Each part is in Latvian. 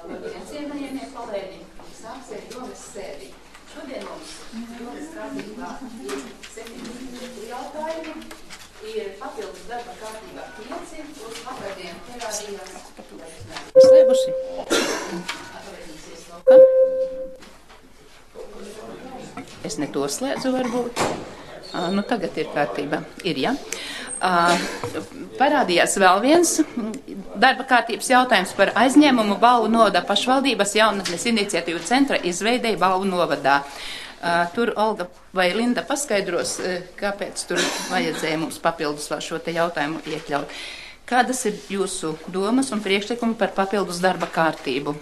Labdien, cienījamie kolēģi! Sāksies domas sēdī. Šodien mums domas kārtībā ir 74 jautājumi, ir papildus darba kārtībā 5, uz vakardien parādījās. Slēguši. Es ne to slēdzu varbūt. Nu tagad ir kārtībā. Ir, ja? Parādījās vēl viens darba kārtības jautājums par aizņēmumu Balvu novada pašvaldības jaunatnes iniciatīvu centra izveidei Balvu novadā. Tur Olga vai Linda paskaidros, kāpēc tur vajadzēja mums papildus vēl šo te jautājumu iekļaut. Kādas ir jūsu domas un priekšlikumi par papildus darba kārtību?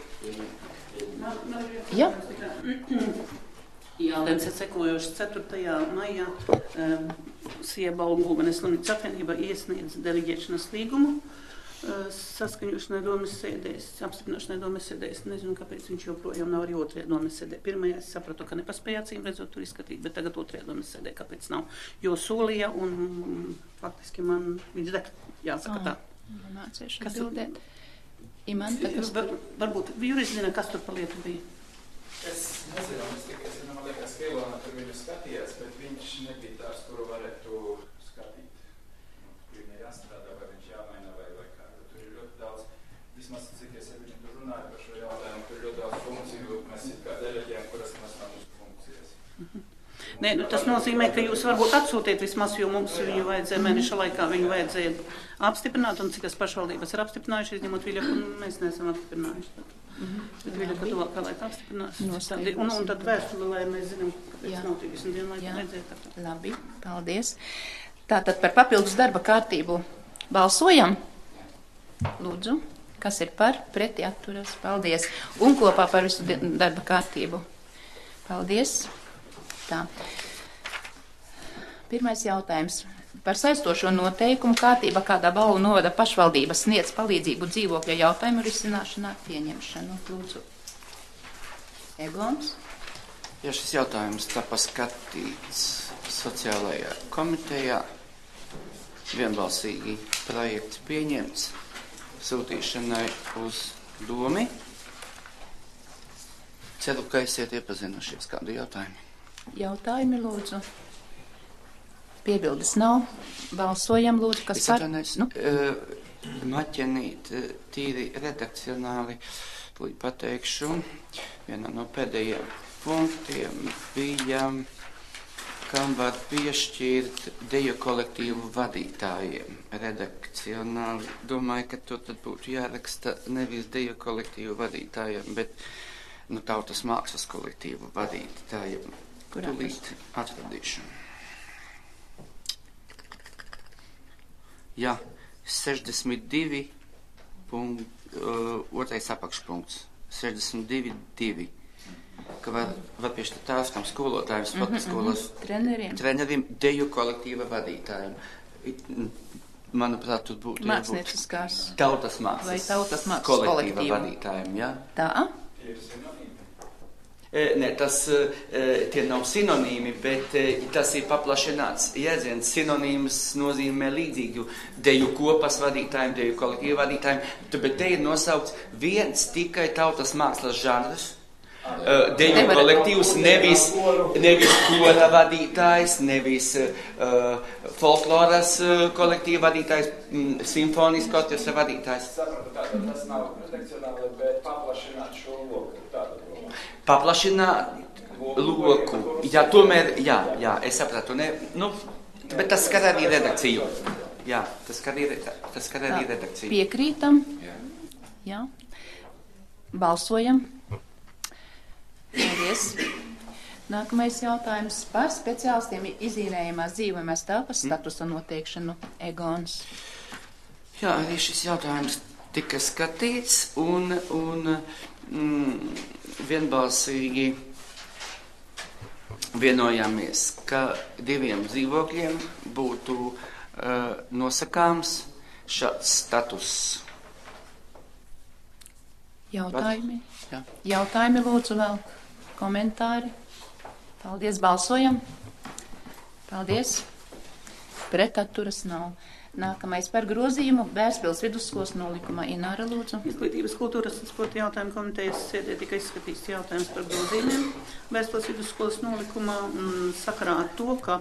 Ja? Jautājums ir sekojošs 4. maijā Sieba un Gulbenes Slimnīcas apvienība iesniedz deleģēšanas līgumu saskaņošanai domes sēdēs, apstiprināšanai domes sēdēs. Nezinu, kāpēc viņš joprojām nav arī 2. domes sēdē. Pirmajā es sapratu, ka nepaspēja acīm redzot tur izskatīt, bet tagad 2. domes sēdē, kāpēc nav. Jo solīja un faktiski man viņš deg, jāsaka tā. Mācīšu atbildēt. Imanta, kas varbūt juristi zina, kas tur pa lietu bija. Es nezinu, man liekas, ka Ilona tur viņu skatījās, bet viņš nebija tās, kuru varētu skatīt. Viņai jāstrādā, vai viņš jāmaina, vai kā. Tur ir ļoti daudz, vismaz cik es ar viņu tur runāju par šo jautājumu, tur ir ļoti daudz funkciju, mēs ir kā deleģējam, kuras mēs nav mūsu funkcijas. Nē, nu tas nozīmē, ka jūs varbūt atsūtiet vismaz, jo mums viņu vajadzēja mēneša laikā, viņu vajadzēja apstiprināt, un cik es pašvaldības ir apstiprinājuši, izņemot Viļaku, un mēs neesam apstiprinājuši. Bet Viļaka tuvākā laika apstiprinās. Un tad vēstuli, lai mēs zinām, kāpēc nav 30 dienu laika vajadzēja. Labi, paldies. Tātad par papildus darba kārtību balsojam. Lūdzu, kas ir par, preti atturas. Paldies. Un kopā par visu darba kārtību. Paldies. Tā. Pirmais jautājums. Par saistošo noteikumu kārtība, kādā Balvu novada pašvaldība sniedz palīdzību dzīvokļa jautājumu risināšanā pieņemšanu. Lūdzu. Egons. Ja šis jautājums tika skatīts sociālajā komitejā, vienbalsīgi projekts pieņemts sūtīšanai uz domi. Ceru, ka esiet iepazinušies kādu jautājumu. Jautājumi, lūdzu. Piebildes nav. Balsojam, lūdzu, kas par? Maķenīt, tīri redakcionāli, pateikšu, vienā no pēdējiem punktiem bija, kam var piešķirt deju kolektīvu vadītājiem. Redakcionāli, domāju, ka to tad būtu jāraksta nevis deju kolektīvu vadītājiem, bet tautas mākslas kolektīvu vadītājiem. Tūlīt atradīšu. Jā, 62. Otrais apakšpunkts. 62.2. Ka var piešķirt tārskam skolotājiem, sporta skolas treneriem, deju kolektīva vadītājiem. Manuprāt, tur būtu mākslinieckās tautas mākslas vai tautas mākslas kolektīva vadītājiem, jā? Tā? Nē, tie nav sinonīmi, bet tas ir paplašināts jēdziens. Sinonīms nozīmē līdzīgu deju kopas vadītājiem, deju kolektīvu vadītājiem, bet te ir nosaukts viens tikai tautas mākslas žanrs. Deju kolektīvs, nevis kora vadītājs, nevis folkloras kolektīva vadītājs, simfonijas orķestra vadītājs. Sapratu, tātad tas nav redakcionāli, bet paplašināt šo loku. Paplašināt loku. Jā, tomēr, jā, es sapratu, bet tas skar arī redakciju. Jā, tas skar arī redakciju. Piekrītam. Jā. Balsojam. Paldies. Nākamais jautājums par speciālistiem izīrējumās dzīvojamās telpas statusa noteikšanu. Egons. Jā, arī šis jautājums tika skatīts un vienbalsīgi vienojāmies, ka 2 dzīvokļiem būtu nosakāms šāds status. Jautājumi? Jā. Jautājumi lūdzu vēl. Komentāri? Paldies, balsojam. Paldies. Pretaturas nav. Nākamais par grozījumu Bērspils vidusskolas nolikumā. Ināra, lūdzu. Izglītības, kultūras un sporta jautājumu komitejas sēdē tika izskatīts jautājums par grozījumiem Bērspils vidusskolas nolikumā sakarā ar to, ka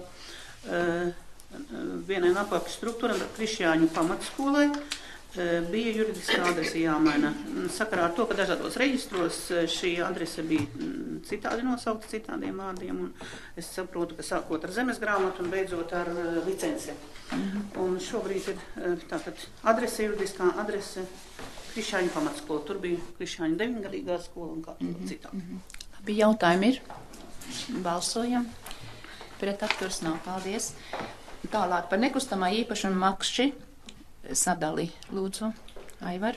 vienai no apakšu struktūram Krišjāņu pamatskolai bija juridiskā adrese jāmaina. Sakarā ar to, ka dažādos reģistros šī adrese bija citādi nosaukta citādiem vārdiem, un es saprotu, ka sākot ar zemes grāmatu un beidzot ar licenci. Un šobrīd ir tātad adrese, juridiskā adrese Krišjāņu pamatskola. Tur bija Krišjāņu 9-gadīgā skola un kā citādi. Labi, jautājumi ir. Balsojam. Pret atturas nav. Paldies. Tālāk par nekustamā īpašuma makšķi sadali. Lūdzu, Aivar.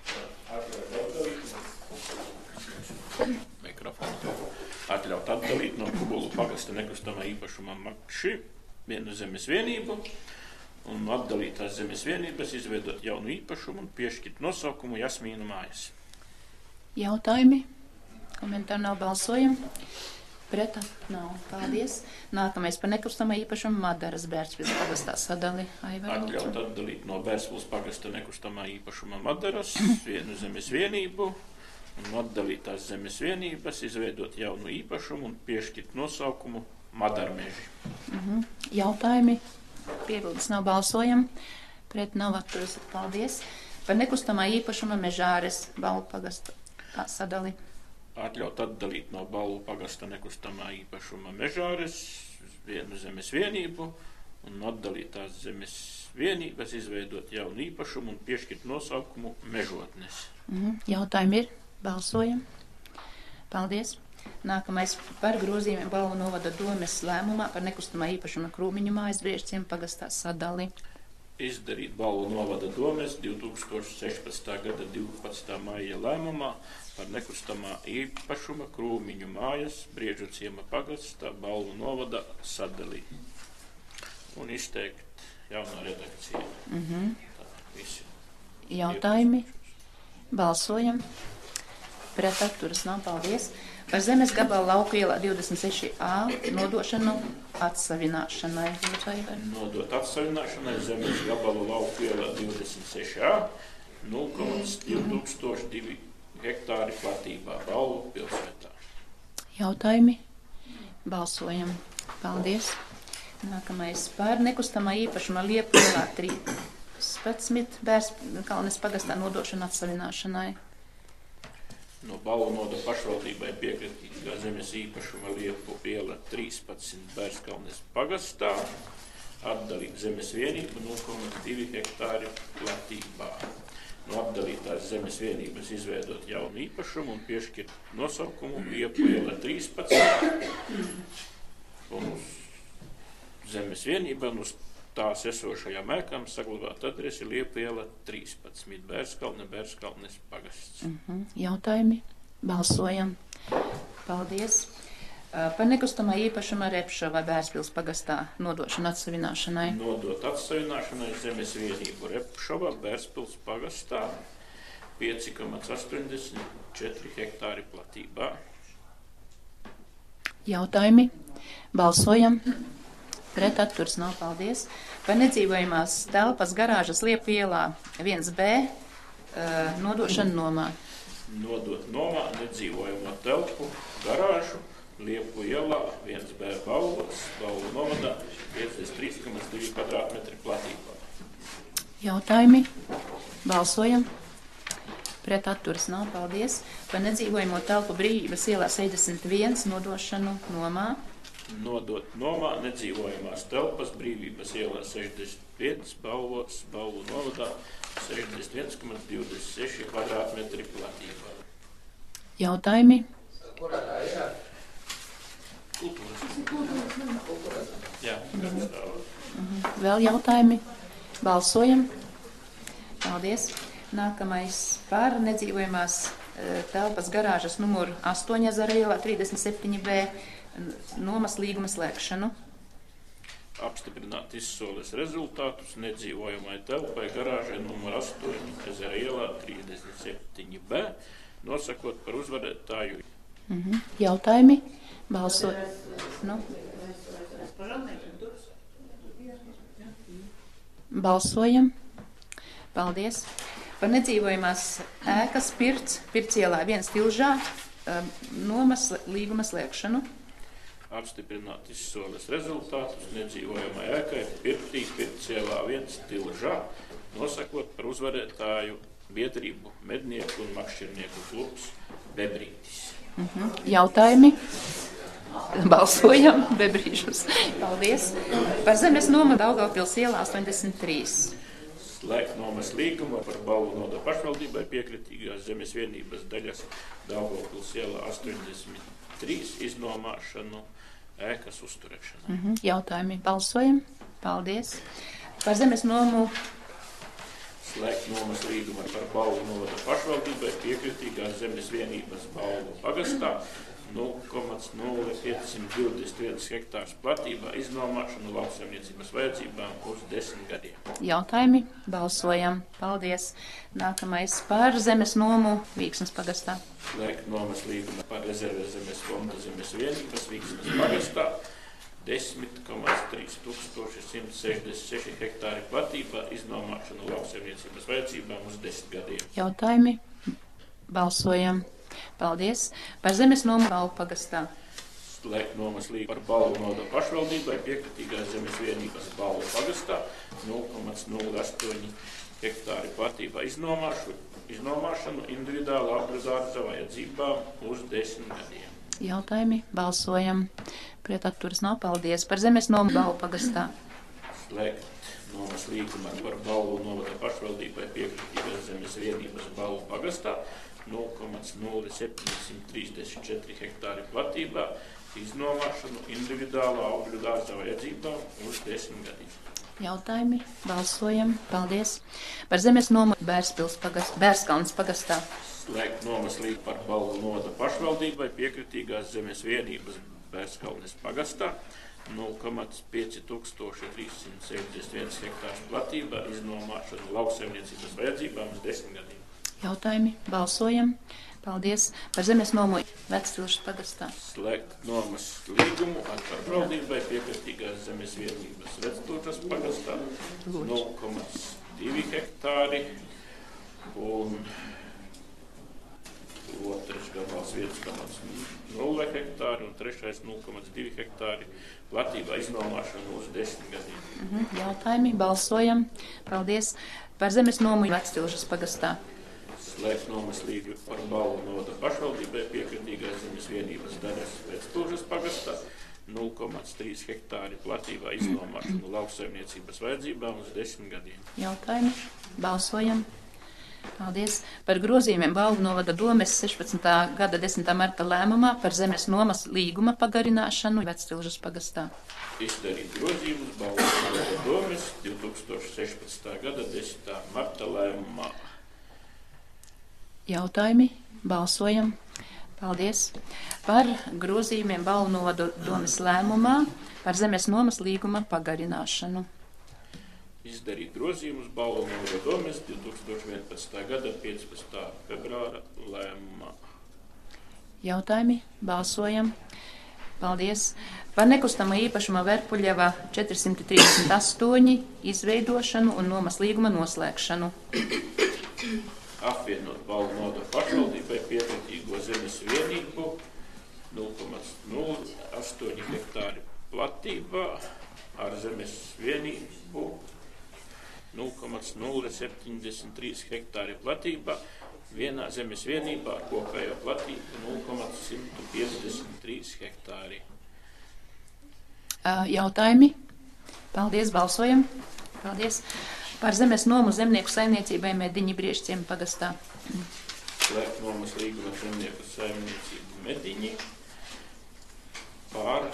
Mikrofonu. Atļaut atdalīt no Kubulu pagasta nekustamā īpašuma makšķi vienu zemes vienību un atdalīt tās zemes vienības, izveidot jaunu īpašumu un piešķirt nosaukumu Jasmīnu mājas. Jautājumi? Komentāri nav, balsojam. Pret nav. Paldies. Nākamais par nekustamā īpašumu Madaras Bērspils pagastā sadali. Aivar, lūdzu. Atļaut atdalīt no Bērspils pagasta nekustamā īpašuma Madaras vienu zemes vienību un atdalīt tās zemes vienības, izveidot jaunu īpašumu un piešķirt nosaukumu Madarmeži. Jautājumi? Piebildes nav, balsojam. Pret nav, atturas. Paldies. Par nekustamā īpašuma Mežāres Balvu pagasta sadali. Atļaut atdalīt no Balvu pagasta nekustamā īpašuma Mežāres vienu zemes vienību un atdalīt tās zemes vienības, izveidot jaunu īpašumu un piešķirt nosaukumu Mežotnes. Jautājumi ir? Balsojam. Paldies. Nākamais par grozījumiem Balvu novada domes lēmumā par nekustamā īpašuma Krūmiņu mājas Briežciem pagastā sadali. Izdarīt Balvu novada domes 2016. gada 12. maija lēmumā par nekustamā īpašuma Krūmiņu mājas Briežu ciema pagastā Balvu novada sadalī. Un izteikt jaunā redakcija. Tā, visi. Jautājumi? Balsojam. Pret atturas nav, paldies. Par zemes gabalu Lauku ielā 26A nodošanu atsavināšanai. Nodot atsavināšanai zemes gabalu Lauku ielā 26A 0,2002 hektāri platībā Balvu pilsētā. Jautājumi? Balsojam. Paldies. Nākamais par nekustamā īpašuma Liepu ielā 13 Bērskalnes pagastā nodošanu atsavināšanai. No Balvu noda pašvaldībai piekritīgā zemes īpašuma Liepu iela 13 Bērskalnes pagastā atdalīt zemes vienību 0,2 hektāri platībā. No apdalītās zemes vienības izveidot jaunu īpašumu un piešķirt nosaukumu Liepu iela 13 un uz zemes vienību un uz tās esošajām ēkām saglabāt adresi Liepu iela 13 Bērskalnes pagasts. Jautājumi? Balsojam. Paldies. Par nekustamā īpašuma Repšava Bērspils pagastā nodošanu atsavināšanai. Nodot atsavināšanai zemes vienību Repšava Bērspils pagastā 5,84 hektāri platībā. Jautājumi? Balsojam. Pret atturas nav, paldies. Par nedzīvojamās telpas garāžas Liepu ielā 1B nodošanu nomā. Nodot nomā nedzīvojamo telpu garāžu Liepu ielā 1B Balvos, Balvu novadā 53,2 kvadrātmetri platībā. Jautājumi? Balsojam. Pret atturas nav, paldies. Par nedzīvojamo telpu Brīvības ielā 61 nodošanu nomā. Nodot nomā nedzīvojamās telpas Brīvības ielā 61 Balvos, Balvu novadā 61,26 kvadrātmetri platībā. Jautājumi? Kultūras. Jā. Vēl jautājumi? Balsojam. Paldies. Nākamais par nedzīvojamās telpas garāžas numuru 8 Ezera ielā 37B nomas līguma slēgšanu. Apstiprināt izsoles rezultātus nedzīvojamai telpai garāžai numur 8 Ezera ielā 37B, nosakot par uzvarētāju. Jautājumi? Balsot. Nu? Balsojam. Paldies. Par nedzīvojamās ēkas Pirts ielā 1 Tilžā nomas līguma slēgšanu. Apstiprināt izsoles rezultātus nedzīvojamai ēkai Pirts ielā 1 Tilžā, nosakot par uzvarētāju biedrību Mednieku un makšķernieku klubs Bebrītis. Jautājumi? Balsojam. Bebrīšus. Paldies. Par zemes nomu Daugavpils ielā 83. Slēgt nomas līgumu par Balvu noda pašvaldībai piekritīgās zemes vienības daļas Daugavpils ielā 83 iznomāšanu ēkas uzturēšanu. Jautājumi? Balsojam. Paldies. Par zemes nomu Slēgt nomas līgumu par Balvu noda pašvaldībai piekritīgās zemes vienības Balvu pagastā 0,0521 hektārs platībā iznomāšanu lauksaimniecības vajadzībām uz 10 gadiem. jautājumi? Balsojam. Paldies. Nākamais par zemes nomu Vīksnes pagastā. Slēgt nomas līgumu par rezerves zemes fonda zemes vienības Vīksnes pagastā 10,3166 hektāri platībā iznomāšanu lauksaimniecības vajadzībām uz 10 gadiem. Jautājumi? Balsojam. Paldies. Par zemes nomu Balvu pagastā. Slēgt nomas līgumu par Balvu noda pašvaldībai piekritīgās zemes vienības Balvu pagastā 0,08 hektāri platībā iznomāšanu individuāla apdārza vajadzībām uz 10 gadiem. Jautājumi? Balsojam. Pretatturas nav. Paldies. Par zemes nomu Balvu pagastā. Slēgt nomas līgumu par Balvu novada pašvaldībai piekritīgās zemes vienības Balvu pagastā 0,0734 hektāri platībā iznomāšanu individuāla augļu dārza vajadzībām uz 10 gadiem. Jautājumi? Balsojam. Paldies. Par zemes nomu Bērskalnes pagastā. Slēgt nomas līgumu par Balvu novada pašvaldībai piekritīgās zemes vienības Bērskalnes pagastā 0,5361 hektārs platībā iznomāšanu lauksaimniecības vajadzībām uz 10 gadiem. Jautājumi? Balsojam. Paldies. Par zemes nomu Vectilžas pagastā. Slēgt nomas līgumu ar pašvaldībai piekritīgās zemes vienības Vectilžas pagastā 0,2 hektāri un otrs gabals 1,0 hektāri un trešais 0,2 hektāri platībā iznomāšanu uz 10 gadiem. Jautājumi? Balsojam. Paldies. Par zemes nomu Vectilžas pagastā. Slēgt nomas līgumu par Balvu novada pašvaldībai piekritīgās zemes vienības daļas Vectilžas pagastā 0,3 hektāri platībā iznomāšanu lauksaimniecības vajadzībām uz 10 gadiem. Jautājumi? Balsojam. Paldies. Par grozījumiem Balvu novada domes 16. gada 10. marta lēmumā par zemes nomas līguma pagarināšanu Vectilžas pagastā. Izdarīt grozījumus Balvu novada domes 2016. gada 10. marta lēmumā. Jautājumi? Balsojam. Paldies. Par grozījumiem Balvu novada domes lēmumā par zemes nomas līguma pagarināšanu. Izdarīt grozījumus Balvu novada domes 2011. gada 15. februāra lēmumā. Jautājumi? Balsojam. Paldies. Par nekustamo īpašuma Verpuļeva 438 izveidošanu un nomas līguma noslēgšanu. Apvienot Balvu novada pašvaldībai piekritīgo zemes vienību 0,08 hektāri platībā ar zemes vienību 0,073 hektāri platībā vienā zemes vienībā ar kopējo platību 0,153 hektāri. Jautājumi? Paldies. Balsojam. Paldies. Par zemes nomu zemnieku saimniecībai Mediņi Briešķiem pagastā. Slēgt nomas līgumu ar zemnieku saimniecību Mediņi pār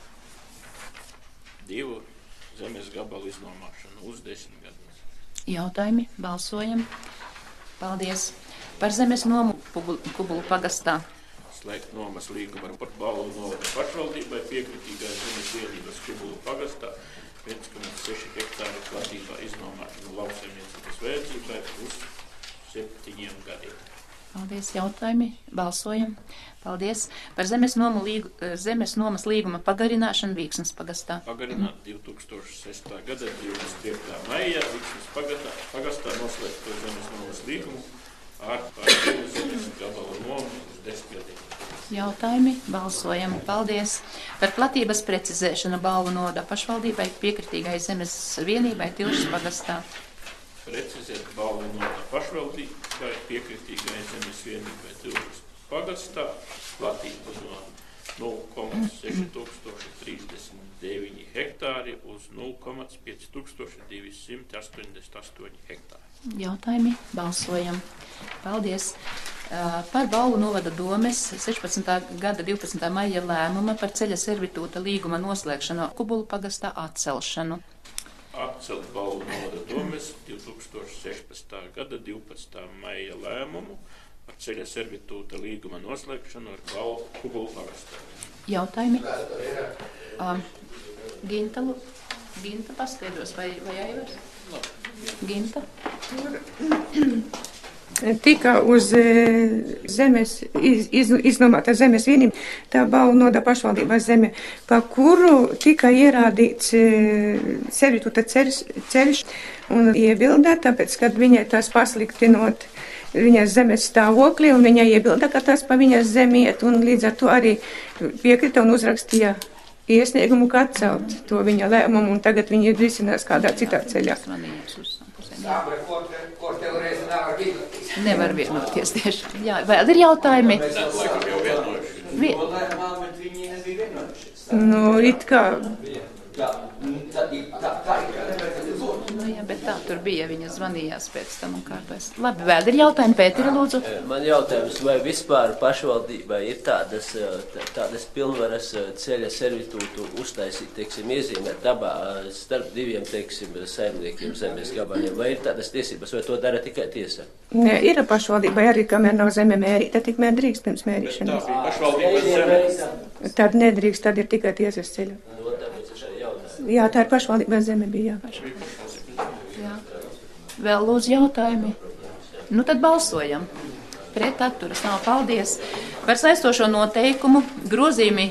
2 zemes gabalu iznomāšanu uz 10 gadiem. Jautājumi? Balsojam. Paldies. Par zemes nomu Kubulu pagastā. Slēgt nomas līgumu ar Balvu novada pašvaldībai piekritīgās zemes vienības Kubulu pagastā 1,6 hektāru platībā iznomāšanu lauksaimniecības vajadzībai uz 7 gadiem. Paldies, jautājumi. Balsojam. Paldies. Par zemes nomas līguma pagarināšanu Vīksnes pagastā. Pagarināt 2006. gada 25. maijā Vīksnes pagastā noslēgt to zemes nomas līgumu ar pārējo zemes gabalu nomu uz 10 gadiem. Jautājumi. Balsojam. Paldies. Par platības precizēšanu Balvu novada pašvaldībai piekritīgai zemes vienībai Tilšas pagastā. Precizēt Balvu novada pašvaldībai piekritīgai zemes vienībai Tilšas pagastā platību no 0,6039 hektāri uz 0,5288 hektāri. Jautājumi. Balsojam. Paldies. Par Balvu novada domes 16. gada 12. maija lēmuma par ceļa servitūta līguma noslēgšanu Kubulu pagastā atcelšanu. Atcelt Balvu novada domes 2016. gada 12. maija lēmumu par ceļa servitūta līguma noslēgšanu ar Kubulu pagastā. Jautājumi. Ginta paskaidros vai Aivars? Ginta. Tika uz zemes, iznomāta zemes vienība, tā Balvu novada pašvaldības zeme, pa kuru tika ierādīts servitūta ceļš un iebilda, tāpēc, kad viņai tās pasliktinot viņas zemes stāvokli, un viņa iebilda, ka tas pa viņas zemiet, un līdz ar to arī piekrita un uzrakstīja iesniegumu, kā atcelt to viņa lēmumu, un tagad viņi risinās kādā citā ceļā. Nevar vienoties tieši. Jā, vēl ir jautājumi? Nu, it kā. Nu, jā, bet tā tur bija, viņa zvanījās pēc tam un kārtojas. Labi, vēl ir jautājumi, Pēteri, lūdzu. Man jautājums, vai vispār pašvaldībai ir tādas pilnvaras ceļa servitūtu uztaisīt, teiksim, iezīmēt dabā starp diviem, teiksim, saimniekiem zemes gabaliem, vai ir tādas tiesības, vai to dara tikai tiesa? Nē, ir pašvaldībai arī, kamēr nav zeme mērīta, tikmēr drīkst pirms mērīšanas. Tad nedrīkst, tad ir tikai tiesas ceļa. Jā, tā ir pašvaldības zeme bija. Jā. Vēl lūdzu jautājumi. Nu tad balsojam. Pret atturas nav. Paldies. Par saistošo noteikumu grozījumi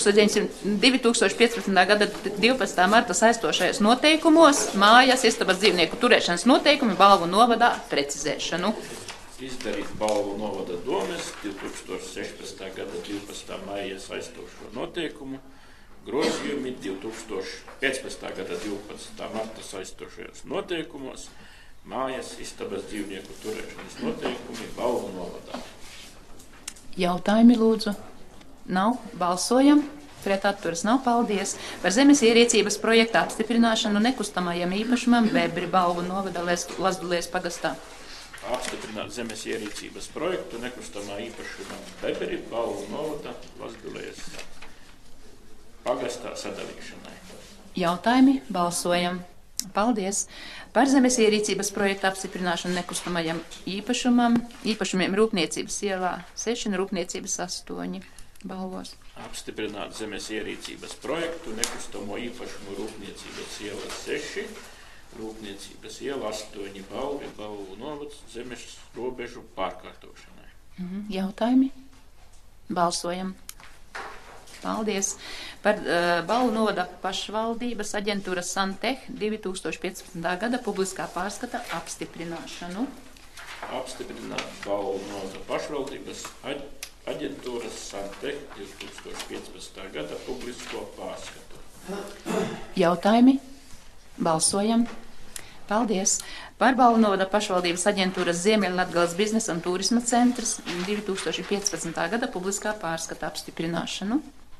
2015. gada 12. marta saistošajos noteikumos mājas istabas dzīvnieku turēšanas noteikumi Balvu novadā precizēšanu. Izdarīt Balvu novada domes 2016. gada 12. maija saistošo noteikumu grozījumi 2015. gada 12. marta saistošajos noteikumos, mājas istabas dzīvnieku turēšanas noteikumi Balvu novadā. Jautājumi lūdzu? Nav? Balsojam. Pret atturas nav. Paldies. Par zemes ierīcības projekta apstiprināšanu nekustamajam īpašumam Bebri Balvu novada Lazdulēs pagastā. Apstiprināt zemes ierīcības projektu nekustamā īpašumam Bebri Balvu novada Lazdulēs pagastā sadalīšanai. Jautājumi? Balsojam. Paldies. Par zemes ierīcības projektu apstiprināšanu nekustamajam īpašumiem Rūpniecības ielā 6 un Rūpniecības 8 Balvos. Apstiprināt zemes ierīcības projektu nekustamo īpašumu Rūpniecības iela 6, Rūpniecības iela 8 Balvu novads zemes robežu pārkārtošanai. Jautājumi? Balsojam. Paldies. Par Balvu novada pašvaldības aģentūras Santeh 2015. gada publiskā pārskata apstiprināšanu. Apstiprināt Balvu novada pašvaldības aģentūras Santeh 2015. gada publisko pārskatu. Jautājumi? Balsojam. Paldies. Par Balvu novada pašvaldības aģentūras Ziemeļlatgales biznesa un turisma centrs 2015. gada publiskā pārskata apstiprināšanu.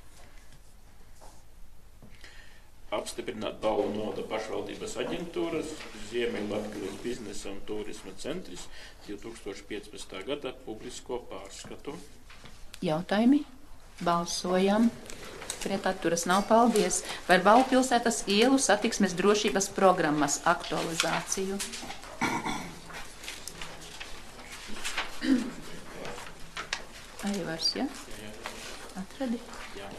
Apstiprināt Balvu novada pašvaldības aģentūras Ziemeļlatgales biznesa un turisma centrs 2015. gada publisko pārskatu. Jautājumi? Balsojam. Pret atturas nav. Paldies. Par Balvu pilsētas ielu satiksmes drošības programmas aktualizāciju. Aivars, ja? Atradi? Jā.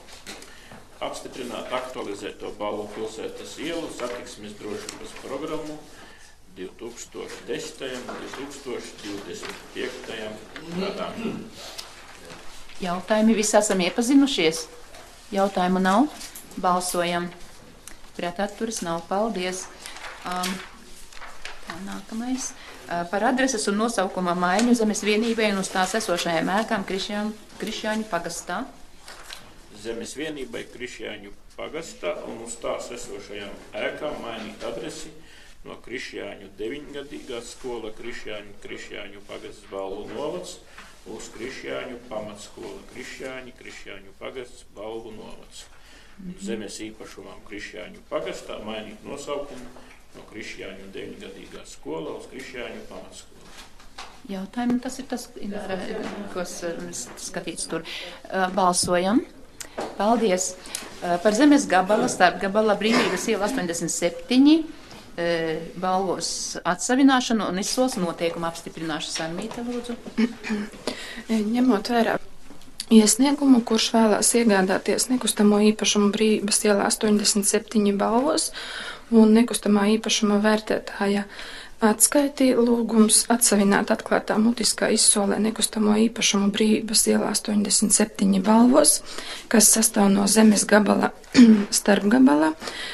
Apstiprināt aktualizēto Balvu pilsētas ielu satiksmes drošības programmu 2010. un 2025. gadam. Jautājumi visi esam iepazinušies? Jautājumu nav? Balsojam. Pret atturas nav. Paldies. Tā nākamais. Par adreses un nosaukuma maiņu zemes vienībai un uz tās esošajām ēkām Krišjāņu pagastā. Zemes vienībai Krišjāņu pagastā un uz tās esošajām ēkām mainīt adresi no Krišjāņu 9-gadīgā skola Krišjāņu pagasts Balvu novads uz Krišjāņu pamatskola Krišjāņu pagasts Balvu novads. Zemes īpašumam Krišjāņu pagastā mainīt nosaukumu no Krišjāņu 9-gadīgā skola uz Krišjāņu pamatskola. Jautājumi, tas ir tas, kas skatīts tur. Balsojam. Paldies. Par zemes gabala, starp gabala Brīvības iela 87 balvos atsavināšanu un izsoles noteikumu apstiprināšanu. Sarmīte, lūdzu. Ņemot vērā iesniegumu, kurš vēlās iegādāties nekustamo īpašumu Brīvības ielā 87 balvos un nekustamā īpašuma vērtētāja atskaitī lūgums atsavināt atklātā mutiskā izsolē nekustamo īpašumu Brīvības ielā 87 balvos, kas sastāv no zemes gabala starpgabala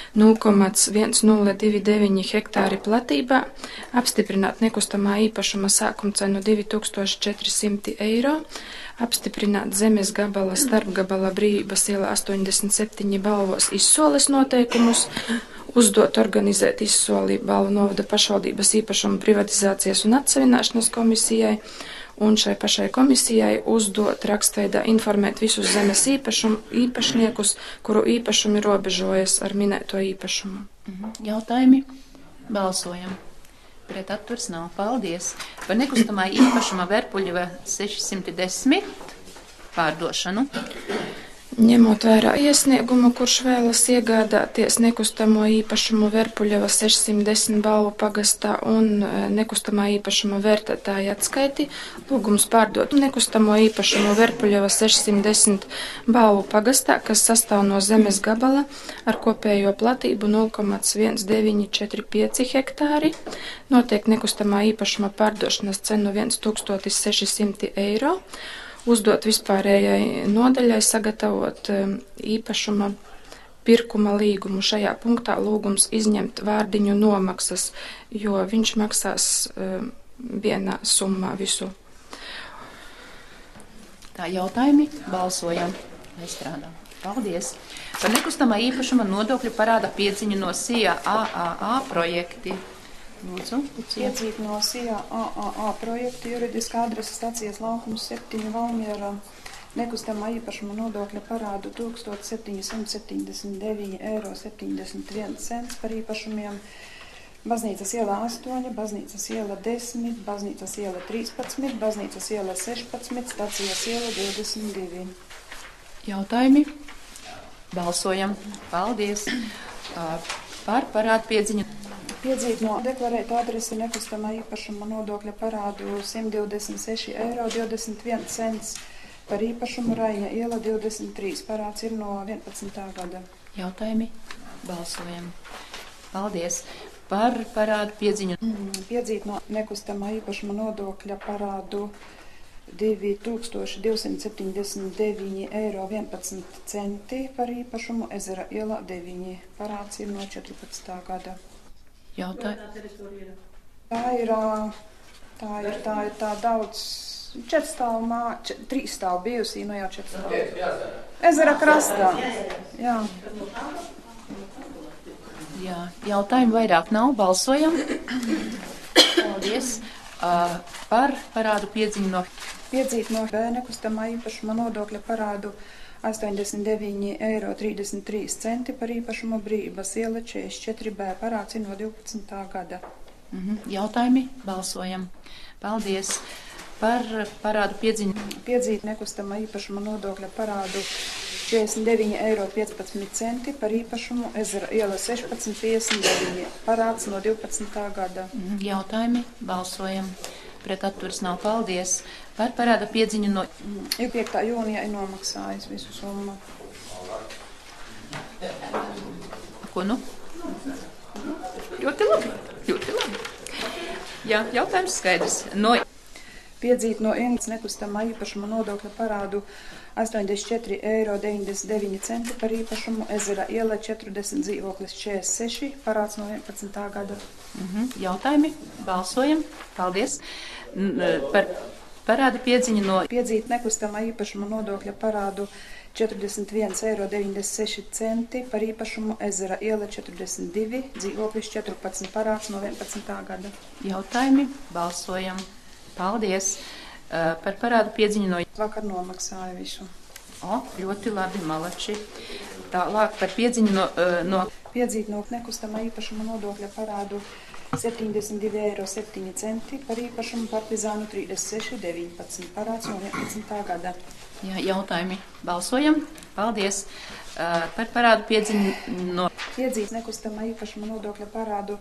0,1029 hektāri platībā, apstiprināt nekustamā īpašuma sākumcenu 2400 eiro, apstiprināt zemes gabala starpgabala Brīvības ielā 87 balvos izsoles noteikumus, uzdot organizēt izsoli Balvu novada pašvaldības īpašumu privatizācijas un atsavināšanas komisijai, un šai pašai komisijai uzdot rakstveidā informēt visus zemes īpašniekus, kuru īpašumi robežojas ar minēto īpašumu. Jautājumi? Balsojam. Pret atturs nav. Paldies. Par nekustamā īpašuma Verpuļeva 610 pārdošanu. Ņemot vērā iesniegumu, kurš vēlas iegādāties nekustamo īpašumu Verpuļeva 610 balvu pagastā un nekustamā īpašuma vērtētāja atskaiti, lūgums pārdot nekustamo īpašumu Verpuļeva 610 balvu pagastā, kas sastāv no zemes gabala ar kopējo platību 0,1945 hektāri, notiek nekustamā īpašuma pārdošanas cenu 1600 eiro, uzdot vispārējai nodaļai sagatavot īpašuma pirkuma līgumu. Šajā punktā lūgums izņemt vārdiņu nomaksas, jo viņš maksās vienā summā visu. Tā jautājumi? Balsojam. Lai strādā. Paldies. Par nekustamā īpašuma nodokļu parāda piedziņu no SIA AAA projekti. Lūdzu, Iedzīt no SIA AAA projekta juridiskā adresa stacijas laukums 7 Valmiera nekustamā īpašuma nodokļa parādu 1779,71 eiro par īpašumiem Baznīcas iela 8, Baznīcas iela 10, Baznīcas iela 13, Baznīcas iela 16, Stacijas iela 22. Jautājumi? Balsojam. Paldies. Par parādu piedziņu. Piedzīt no deklarēta adrese nekustamā īpašuma nodokļa parādu 126,21 eiro par īpašumu Raina iela 23. Parāds ir no 11. gada. Jautājumi? Balsojam. Paldies. Par parādu piedziņu. Piedzīt no nekustamā īpašuma nodokļa parādu 2279,11 eiro par īpašumu Ezera iela 9. Parāds ir no 14. gada. Tā ir tā daudz 4 stāvu māja, 3 stāvu bijusī, no jau 4 stāvu. Ezera krastā. Jā. Jā, jautājumu vairāk nav. Balsojam. Paldies. Par parādu piedziņu no. Piedzīt no nekustamā īpašuma nodokļa parādu 89,33 eiro par īpašumu Brīvības iela 44B. Parāds ir no 12. gada. Jautājumi? Balsojam. Paldies. Par parādu piedziņu. Piedzīt nekustamā īpašuma nodokļa parādu 49,15 eiro par īpašumu Ezera iela 16,59. Parāds no 12. gada. Jautājumi? Balsojam. Pret atturas nav. Paldies. Par parāda piedziņu no. 5. jūnijā ir nomaksājis visu summu. Ko nu? Ļoti labi. Ļoti labi. Jā, jautājums skaidrs. Piedzīt no Ingūnas nekustamā īpašuma nodokļa parādu 84,99 eiro par īpašumu Ezera iela 40 dzīvoklis 46, parāds no 11. gada. Jautājumi? Balsojam. Paldies. Par parādu piedziņu no... Piedzīt nekustamā īpašuma nodokļa parādu 41,96 eiro par īpašumu Ezera iela 42, dzīvoklis 14, parāds no 11. gada. Jautājumi? Balsojam. Paldies. Par parādu piedziņu no... Vakar nomaksāju visu. Ļoti labi, malači. Tālāk par piedziņu no... Piedzīt no nekustamā īpašuma nodokļa parādu 72,07 eiro par īpašumu Partizānu 36,19, parāds no 11. gada. Jā, jautājumi. Balsojam. Paldies. Par parādu piedziņu no... Piedzīt nekustamā īpašuma nodokļa parādu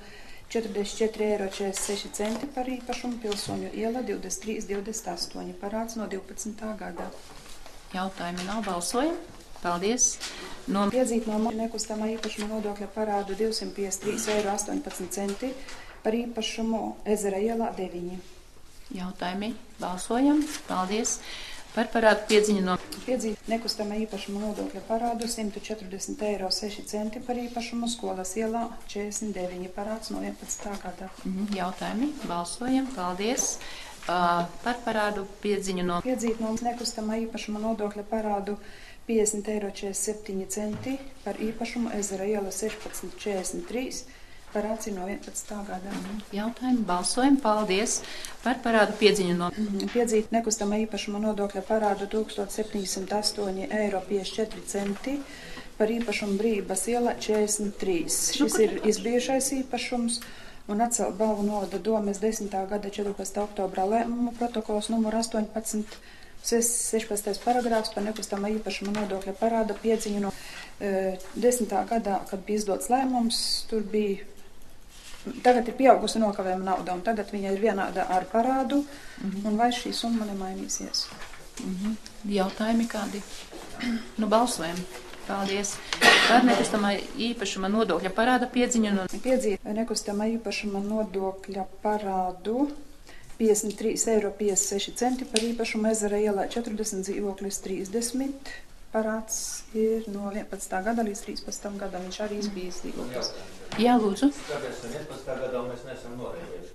44,46 eiro par īpašumu Pilsoņu iela 23,28, parāds no 12. gada. Jautājumi nav, balsojam. Paldies. Piedzīt no nekustamā īpašuma nodokļa parādu 253,18 eiro par īpašumu Ezera ielā 9. Jautājumi. Balsojam. Paldies. Par parādu piedziņu no... Piedzīt nekustamā īpašuma nodokļa parādu 140,06 eiro par īpašumu Skolas ielā 49, parāds no 11. gada. Jautājumi. Balsojam. Paldies. Par parādu piedziņu no... Piedzīt no nekustamā īpašuma nodokļa parādu 50,47 eiro par īpašumu Ezera iela 16,43, parāds ir no 11. gada. Jautājumi. Balsojam. Paldies. Par parādu piedziņu no... Piedzīt nekustamā īpašuma nodokļa parādu 1708,54 eiro par īpašumu Brīvības iela 43. Šis ir izbijušais īpašums un atcelt Balvu novada domes 10. gada 14. oktobrā lēmumu protokols numur 18, 16. paragrāfs par nekustamā īpašuma nodokļa parāda piedziņu no 10. gadā, kad bija izdots lēmums, tur bija... Tagad ir pieaugusi nokavējuma nauda, un tagad viņa ir vienāda ar parādu, un vai šī summa nemainīsies? Jautājumi kādi? Balsojam. Paldies. Par nekustamā īpašuma nodokļa parāda piedziņu no... Piedzīt nekustamā īpašuma nodokļa parādu 53,56 eiro par īpašumu Ezera ielā 40 dzīvoklis 30. Parāds ir no 11. gada līdz 13. gadam. Viņš arī izbijis dzīvoklis. Jā, lūdzu. Kāpēc 11. gadā mēs nesam norēģējuši?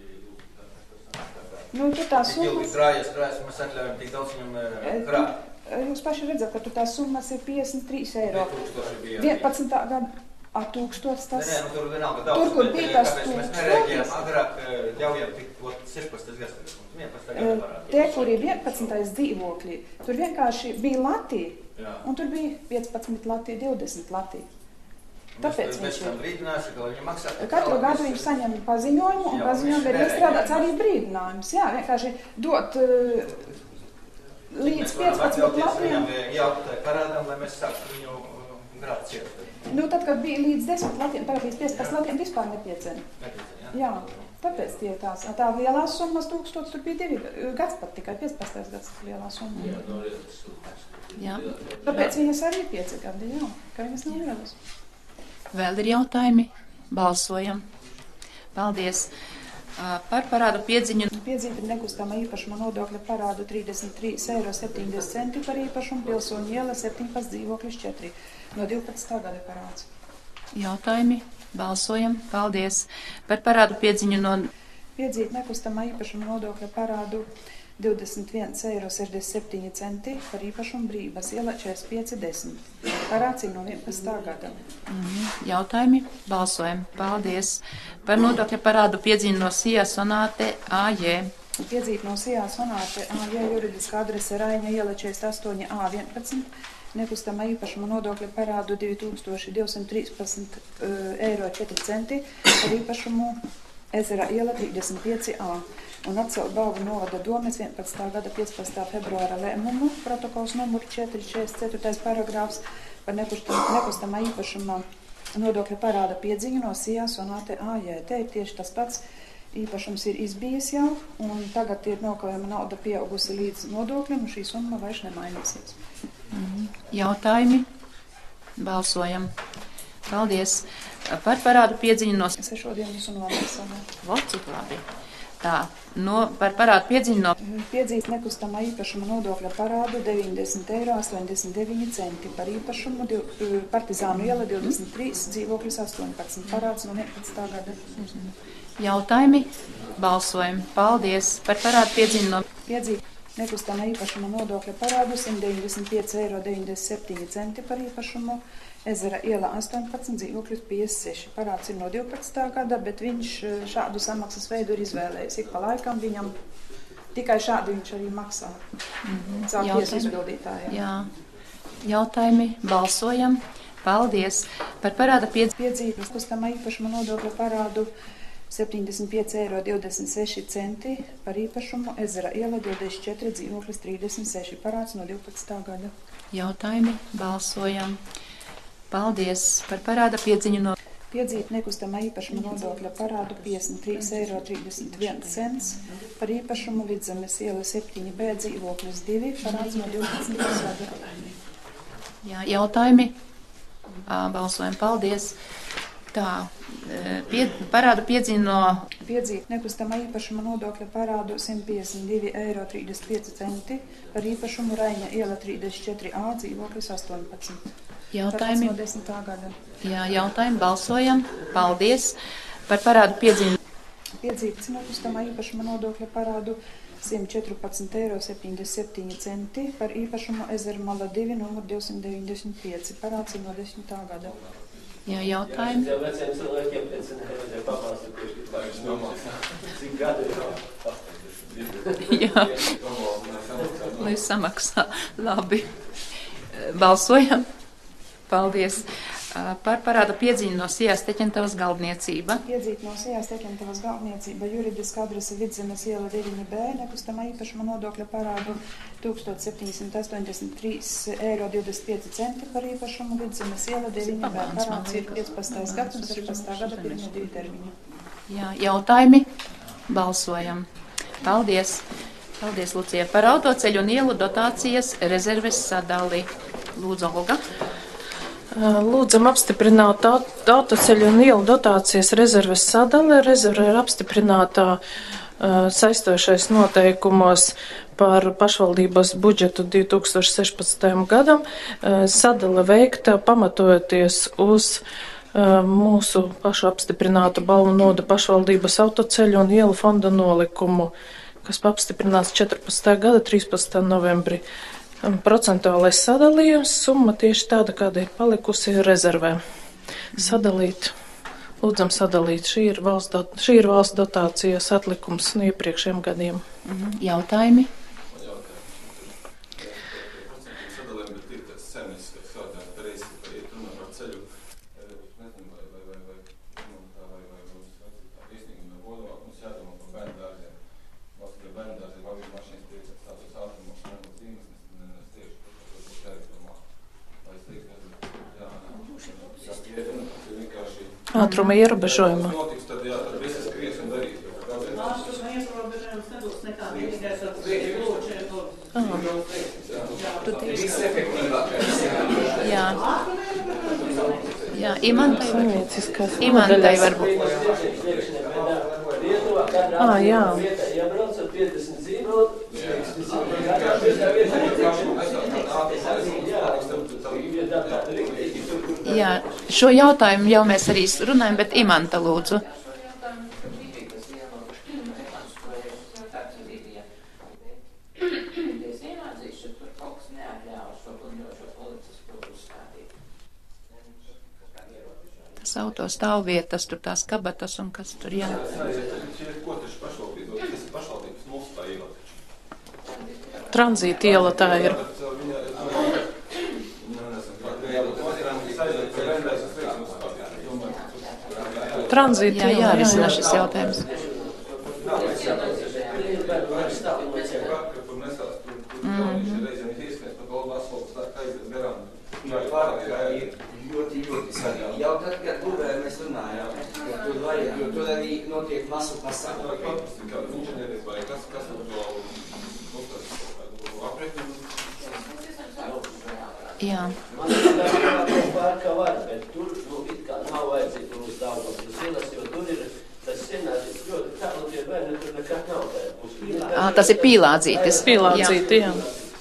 Tu tās summas... Krājas, mēs atļaujam tik daudz viņam krāt. Jūs paši redzat, ka tu tās summas ir 53 eiro. 11. gada. 1000 tas... Nē, tur vienalga daudz. Tur, kur bija tas 1000. Kāpēc mēs nereaģējam agrāk, ļaujam tik 16. gads. Tie, kur ir 11. dzīvokļi, tur vienkārši bija Latvija. Un tur bija 15 Latvija, 20 Latvija. Tāpēc viņš ir. Katru gadu viņš saņem paziņojumu, un paziņojumu ir iestrādāts arī brīdinājums. Jā, vienkārši dot līdz 15 Latvijām. Jābūt parādām, lai mēs sāktu viņu grāt ciet. Tad, kad bija līdz 10 Latvijām, tagad līdz 15 Latvijām vispār nepiecena. Jā, tāpēc tie tās. Tā lielās summas 1000, tur bija 2 gads pat tikai 15. gads lielā summa. Jā. Tāpēc viņas arī 5 gadi, jā, ka viņas nav lielas. Vēl ir jautājumi? Balsojam. Paldies. Par parādu piedziņu. Piedzīta nekustamā īpašuma nodokļa parādu 33,70 eiro par īpašumu Pilsoņu iela 17 dzīvoklis 4. No 12. gada parāds. Jautājumi? Balsojam. Paldies. Par parādu piedziņu no... Piedzīta nekustamā īpašuma nodokļa parādu 21,67 eiro par īpašumu Brīvības iela 45,10. Parāds ir no 11. gada. Jautājumi? Balsojam. Paldies. Par nodokļa parādu piedziņu no Sijā Sonāte AJ. Piedzīt no Sijā Sonāte AJ juridiskā adrese Raiņa iela 48A11. Nekustamā īpašuma nodokļa parādu 2213,04 eiro par īpašumu Ezera iela 35A. Un atcelt Balvu novada domes 11. gada 15. februāra lēmumu, protokols numur 444. paragrāfs par nekustamā īpašuma nodokļa parāda piedziņu no Sijā Sonāte AJ. Te ir tieši tas pats, īpašums ir izbijis jau, un tagad ir nokavējuma nauda pieaugusi līdz nodokļiem, un šī summa vairs nemainīsies. Jautājumi? Balsojam. Paldies. Par parādu piedziņu no... Es šodien visu nomaksāju. Cik labi. Tā, par parādu piedziņu no... Piedzīt nekustamā īpašuma nodokļa parādu 90,89 €, par īpašumu Partizānu iela 23, dzīvoklis 18, parāds no 11. gada. Jautājumi? Balsojam. Paldies. Par parādu piedziņu no... Piedzīt nekustamā īpašuma nodokļa parādu 195,97 € par īpašumu Ezera iela 18, dzīvoklis 56. Parāds ir no 12. gada, bet viņš šādu samaksas veidu ir izvēlējis. Ik pa laikam viņam tikai šādi viņš arī maksā. Caur tiesu izpildītājiem. Jā. Jautājumi? Balsojam. Paldies. Par parāda piedzīt nekustamā īpašuma nodokļa parādu 75,26 € par īpašumu Ezera iela 24, dzīvoklis 36. Parāds no 12. gada. Jautājumi? Balsojam. Paldies. Par parāda piedziņu no... Piedzīt nekustamā īpašuma nodokļa parādu 53,31 € par īpašumu Vidzemes iela 7B, dzīvoklis 2, parāds no 12. gada. Jā, jautājumi? Balsojam. Paldies. Tā, parādu piedziņu no... Piedzīt nekustamā īpašuma nodokļa parādu 152,35 € par īpašumu Raiņa iela 34A, dzīvoklis 18. Jautājumi? No 10. gada. Jā, jautājumi. Balsojam. Paldies. Par parādu piedziņu. Piedzīts nekustamā īpašuma nodokļa parādu 114,77 € par īpašumu Ezermala 2, numur 295. Parāds ir no 10. gada. Jā, jautājumi. Jā. Lai samaksā. Labi. Balsojam. Paldies. Par parādu piedziņu no Sijās Teķentavas galdniecība. Piedzīt no Sijās Teķentavas galdniecība juridiska adrese Vidzemes iela 9B, nekustamā īpašuma nodokļa parādu 1783,25 € par īpašumu Vidzemes iela 9B. Parāds ir 15. gads un 16. gada pirmie 2 termiņi. Jā, jautājumi? Balsojam. Paldies. Paldies, Lucija. Par autoceļu un ielu dotācijas rezerves sadali. Lūdzu, Olga. Lūdzam apstiprināt autoceļu un ielu dotācijas rezerves sadale. Rezerve ir apstiprinātā saistošais noteikumos par pašvaldības budžetu 2016. gadam. Sadale veikta pamatojoties uz mūsu pašu apstiprinātu balvu nodu pašvaldības autoceļu un ielu fonda nolikumu, kas apstiprināts 14. gada 13. novembrī. Procentuālais sadalījums, summa tieši tāda, kāda ir palikusi rezervē. Sadalīt, lūdzam sadalīt, šī ir valsts dotācijas atlikums no iepriekšējiem gadiem. Jautājumi? Ātruma ierobežojuma. Jā, Imantai varbūt. Jā. Jā, šo jautājumu jau mēs arī runājam, bet Imanta lūdzu. Tas auto stāvvietas, tur tās kabatas un kas tur, jā. Tranzīta iela tā ir. Tranzīta iela. Jā, risina šis jautājums. Ļoti svarīgi. Jau tad, kad būvē mēs runājām, ka tur vajag, jo tur arī notiek masu pasākumi. Jā. Man pār, ka var, bet tur it kā nav vajadzīgi uz Daugavpils ielas, jo tur ir tas Tas ir Pīlādzītis. Pīlādzīti, jā.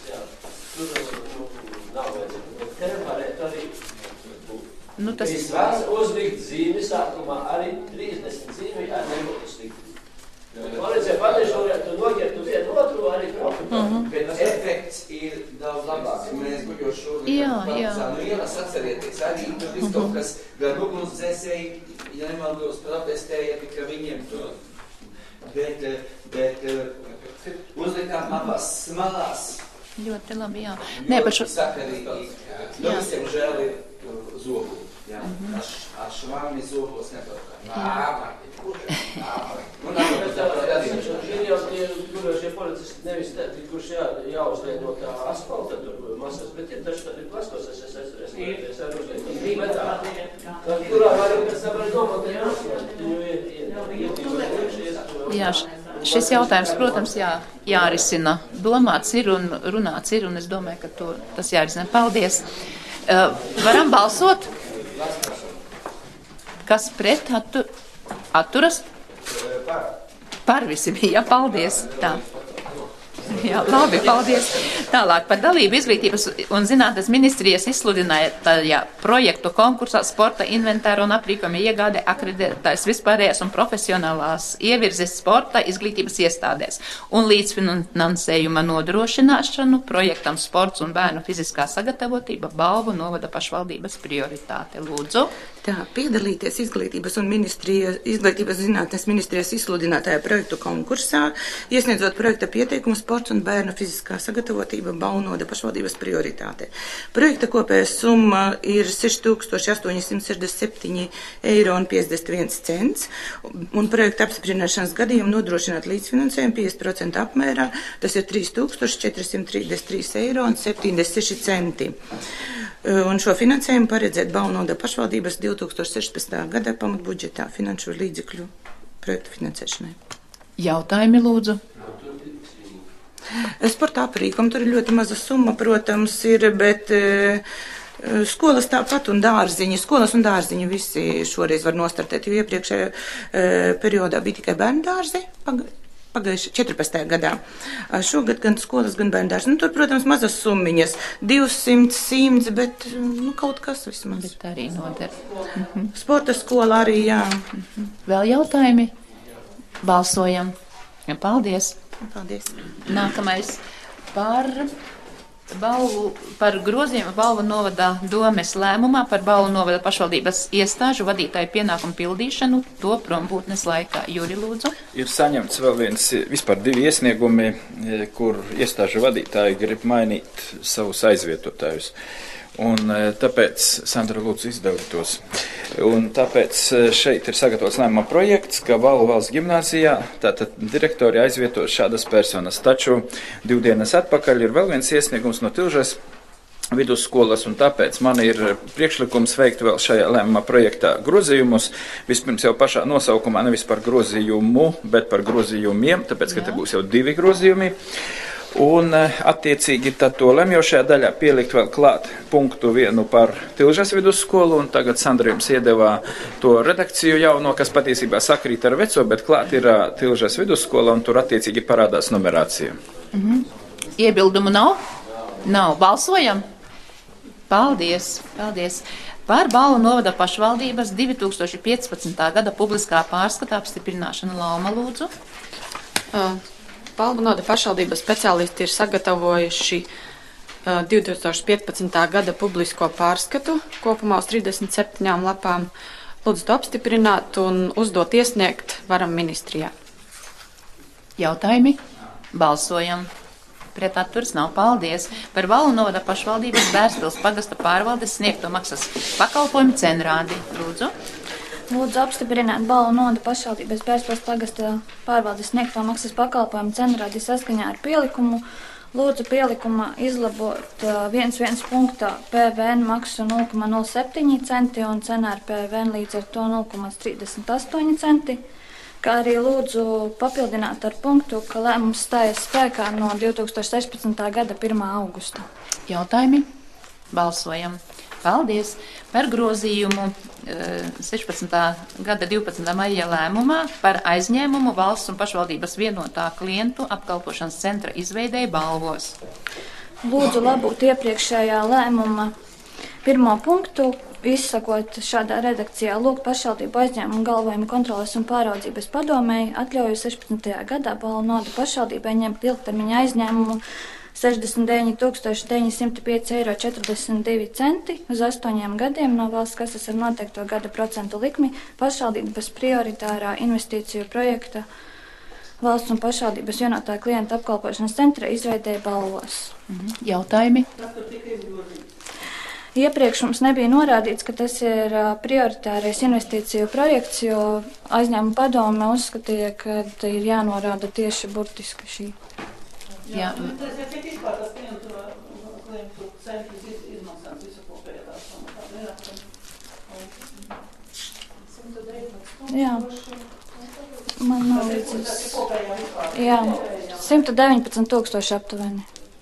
Nu, tas ir uzlikt zīmi sākumā, arī 30 zīmi ar nebūtu slikti. Man redzēja, patiešām varētu noģert uz vienu otru arī profitu. Bet efekts ir daudz labāks. Mēs guļot šodien partizānu ielas atcerieties. Arī tur viss kaut kas gan ugunsdzēsēji, ja nemaldos, protestēja, ka viņiem tur. Bet uzlikām abās smalās. Ļoti labi, jā. Nē, par šo... Sakarīgi. Nu, visiem žēl ir zobu. Jā, ar švāmi zobos nepatukā. Ir jau tie guļošie policisti nevis tādi, kurš jāuzliek tā asfalta tur masas, bet ir daži tādi plastos, es ar uzliek metā. Kurā var domāt, Jā, šis jautājums, protams, jārisina. Domāts ir un runāts ir, un es domāju, ka tas jārisina. Paldies. Varam balsot? Kas pret atturas? Par visi bija, jā, paldies. Tā. Jā, labi, paldies. Tālāk par dalību izglītības un zinātnes ministrijas izsludināja projektu konkursā sporta inventāru un aprīkojuma iegāde akreditētais vispārējās un profesionālās ievirzes sporta izglītības iestādēs un līdzfinansējuma nodrošināšanu projektam sports un bērnu fiziskā sagatavotība balvu novada pašvaldības prioritāte. Lūdzu. Tā, piedalīties izglītības zinātnes ministrijas izsludinātajā projektu konkursā, iesniedzot projekta pieteikumu sports un bērnu fiziskā sagatavotība balvu novada pašvaldības prioritāte. Projekta kopējā summa ir 6867,51 €, un projekta apstiprināšanas gadījumu nodrošināt līdzfinansējumu 50% apmērā, tas ir 3433,76 €. Un šo finansējumu paredzēt balvu novada pašvaldības 2016. gada pamatbudžetā finanšu līdzekļu projektu finansēšanai. Jautājumi, lūdzu. Sporta aprīkam tur ir ļoti maza summa, protams, ir, bet skolas tāpat un dārziņi. Skolas un dārziņi visi šoreiz var nostartēt, jo iepriekšējā periodā bija tikai bērnu dārzi. Pagājuši 14. gadā. Šogad gan skolas, gan bērndārs. Tur, protams, mazas summiņas. 200, 100, bet kaut kas vismaz. Bet arī noder. Sporta skola arī, jā. Vēl jautājumi? Balsojam. Paldies. Paldies. Nākamais par grozījumu balvu novada domes lēmumā par balvu novada pašvaldības iestāžu vadītāju pienākumu pildīšanu to prombūtnes laikā. Juri, lūdzu. Ir saņemts vēl vispār 2 iesniegumi, kur iestāžu vadītāji grib mainīt savus aizvietotājus. Un tāpēc, Sandra, lūdzu, izdali tos. Un tāpēc šeit ir sagatavots lēmuma projekts, ka Vallu valsts gimnāzijā tātad direktori aizvieto šādas personas. Taču 2 dienas atpakaļ ir vēl viens iesniegums no Tilžas vidusskolas, un tāpēc man ir priekšlikums veikt vēl šajā lēmuma projektā grozījumus. Vispirms jau pašā nosaukumā nevis par grozījumu, bet par grozījumiem, tāpēc, ka te būs jau 2 grozījumi. Un attiecīgi tad to lemjošajā daļā pielikt vēl klāt punktu 1 par Tilžas vidusskolu, un tagad Sandra jums iedevā to redakciju jauno, kas patiesībā sakrīt ar veco, bet klāt ir Tilžas vidusskola, un tur attiecīgi parādās numerācija. Iebildumu nav? Nav. Balsojam? Paldies. Paldies. Par balvu novada pašvaldības 2015. gada publiskā pārskata apstiprināšanu. Lauma, lūdzu. Balvu novada pašvaldības speciālisti ir sagatavojuši 2015. gada publisko pārskatu kopumā uz 37 lapām. Lūdzu to apstiprināt un uzdot iesniegt varam ministrijā. Jautājumi? Balsojam. Pret atturas nav. Paldies. Par balvu novada pašvaldības Bērspils pagasta pārvaldes sniegto maksas pakalpojumu cenrādi. Lūdzu. Lūdzu apstiprināt balvu novada pašvaldības Bērspils pagasta pārvaldes sniegto maksas pakalpojumu cenrādi saskaņā ar pielikumu. Lūdzu pielikumā izlabot 1.1 punktā PVN maksu 0,07 centi un cenā ar PVN līdz ar to 0,38 centi. Kā arī lūdzu papildināt ar punktu, ka lēmums stājas spēkā no 2016. gada 1. augusta. Jautājumi? Balsojam. Paldies par grozījumu 16. gada 12. maija lēmumā par aizņēmumu valsts un pašvaldības vienotā klientu apkalpošanas centra izveidēja Balvos. Lūdzu labot iepriekšējā lēmuma pirmo punktu, izsakot šādā redakcijā lūgt pašvaldību aizņēmumu galvojumu kontroles un pāraudzības padomēji atļauju 16. gadā Balvu nodu pašvaldībai ņemt ilgtermiņa aizņēmumu 69,905,42 eiro uz 8 gadiem no valsts kases ar noteikto gada procentu likmi pašvaldības prioritārā investīciju projekta valsts un pašvaldības vienotā klienta apkalpošanas centra izveidēja Balvos. Jautājumi? Iepriekš mums nebija norādīts, ka tas ir prioritārais investīciju projekts, jo aizņēmuma padome uzskatīja, ka ir jānorāda tieši burtiski šī. Jā. Jā. Man nav līdzis. Jā, 119,000 aptuveni.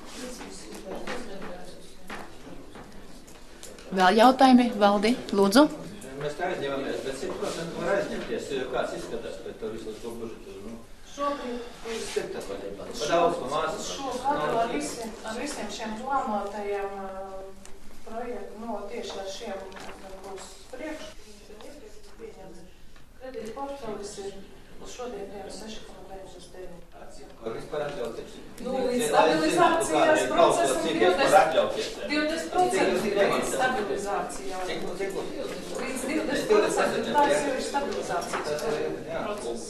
Vēl jautājumi, Valdi, lūdzu. Mēs tā aizņemamies, bet 100% var aizņemties, jo kāds izskatās pēc to visu to budžetu. Šobrīd ar visiem šiem plānotajiem projektiem, tieši ar šiem būs priekš. Kredīta portfelis ir uz šodien 6,99%. Vispār atļauties? Līdz stabilizācijas procesam 20%. Līdz stabilizācijā. Līdz 20% tās jau ir stabilizācijas process.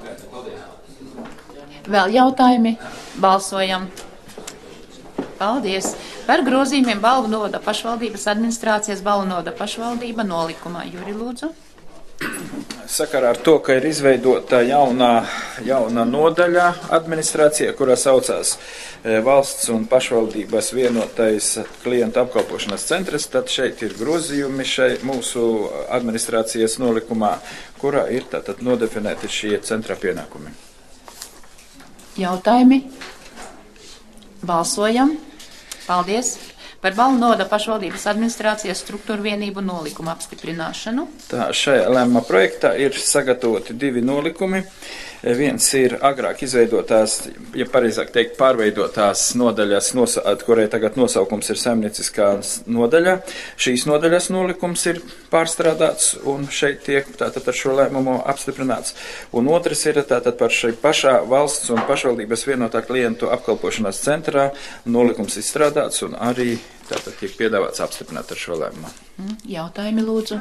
Vēl jautājumi? Balsojam. Paldies. Par grozījumiem Balvu novada pašvaldības administrācijas Balvu novada pašvaldība nolikumā. Juri, lūdzu. Sakarā ar to, ka ir izveidota jauna nodaļa administrācijā, kurā saucās valsts un pašvaldības vienotais klientu apkalpošanas centrs, tad šeit ir grozījumi šai mūsu administrācijas nolikumā, kurā ir tātad nodefinēti šie centra pienākumi. Jautājumi? Balsojam. Paldies. Par Balvu novada pašvaldības administrācijas struktūru vienību nolikumu apstiprināšanu. Tā, šajā lēmuma projektā ir sagatavoti 2 nolikumi. Viens ir agrāk izveidotās, ja pareizāk teikt, pārveidotās nodaļas, kurai tagad nosaukums ir saimnieciskā nodaļa. Šīs nodaļas nolikums ir pārstrādāts un šeit tiek tātad ar šo lēmumu apstiprināts. Un otrs ir tātad par šai pašā valsts un pašvaldības vienotā klientu apkalpošanās centrā nolikums izstrādāts un arī tātad tiek piedāvāts apstiprināt ar šo lēmumu. Jautājumi, lūdzu.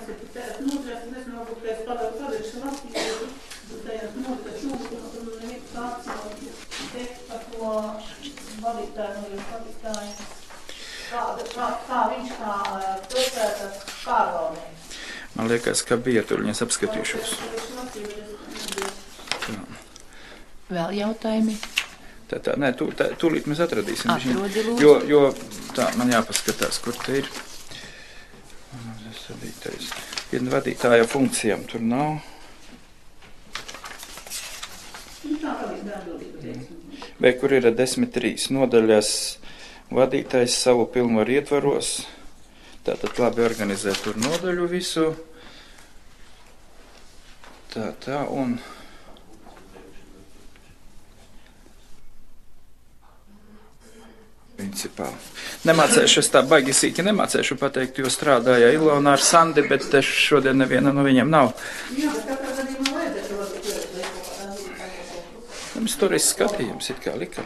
Man liekas, ka bija tur, es apskatīšos. Vēl jautājumi? Nē, tūlīt mēs atradīsim. Jo tā, man jāpaskatās, kur te ir. Ir vadītāja funkcijām, tur nav. Vai kur ir 10.3 nodaļas vadītājs savu pilnvaru ietvaros, tātad labi organizē tur nodaļu visu, tā un principā. Nemācēšu, es tā baigi sīki nemācēšu pateikt, jo strādāja Ilona ar Sandi, bet šodien neviena no viņiem nav. Jā, bet katrā gadījumā vajadzētu Mums tur ir skatījums, it kā likam.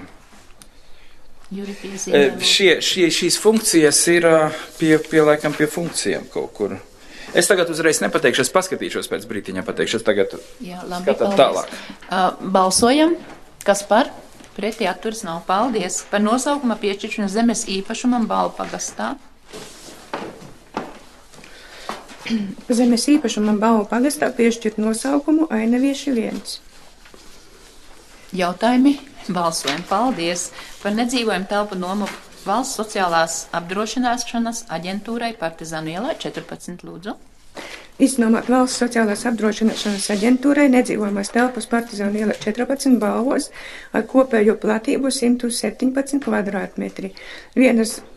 Juri, šīs funkcijas ir laikam pie funkcijām kaut kur. Es tagad uzreiz nepateikšu, es paskatīšos pēc brītiņa, pateikšu, es tagad skatāt tālāk. Balsojam, kas par? Pretī atturas nav. Paldies. Par nosaukuma piešķiršanu zemes īpašumam Balvu pagastā. Zemes īpašumam Balvu pagastā piešķirt nosaukumu Ainavieši 1. Jautājumi? Balsojam. Paldies. Par nedzīvojumu telpu nomu valsts sociālās apdrošināšanas aģentūrai Partizānu ielā 14, lūdzu. Iznomāt valsts sociālās apdrošināšanas aģentūrai nedzīvojamās telpas Partizānu ielā 14 Balvos ar kopējo platību 117 kvadrātmetri. Vienas